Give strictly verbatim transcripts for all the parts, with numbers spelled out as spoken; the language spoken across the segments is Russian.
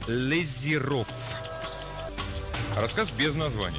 Лезиров. Рассказ без названия.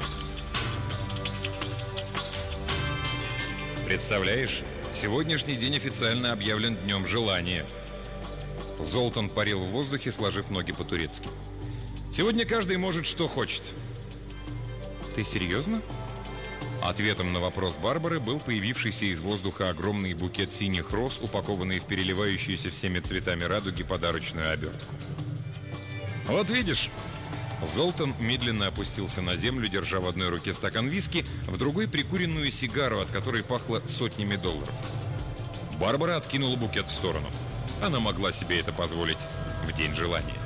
Представляешь, сегодняшний день официально объявлен Днем Желания. Золтан парил в воздухе, сложив ноги по-турецки. Сегодня каждый может, что хочет. Ты серьезно? Ответом на вопрос Барбары был появившийся из воздуха огромный букет синих роз, упакованный в переливающуюся всеми цветами радуги подарочную обертку. Вот видишь. Золтан медленно опустился на землю, держа в одной руке стакан виски, в другой прикуренную сигару, от которой пахло сотнями долларов. Барбара откинула букет в сторону. Она могла себе это позволить в день желания.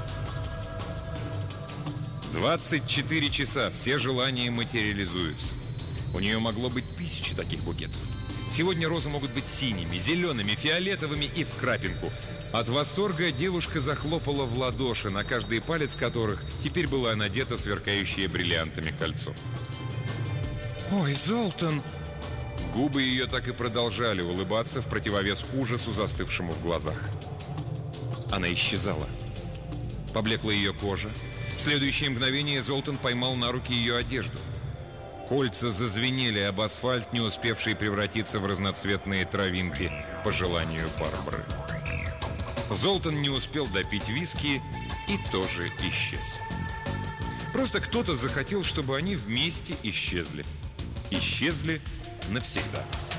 двадцать четыре часа, все желания материализуются. У нее могло быть тысячи таких букетов. Сегодня розы могут быть синими, зелеными, фиолетовыми и в крапинку. От восторга девушка захлопала в ладоши, на каждый палец которых теперь была надета сверкающее бриллиантами кольцо. «Ой, Золтан!» Губы ее так и продолжали улыбаться в противовес ужасу, застывшему в глазах. Она исчезала. Поблекла ее кожа. В следующее мгновение Золтан поймал на руки ее одежду. Кольца зазвенели об асфальт, не успевший превратиться в разноцветные травинки по желанию Барбары. Золтан не успел допить виски и тоже исчез. Просто кто-то захотел, чтобы они вместе исчезли. Исчезли навсегда.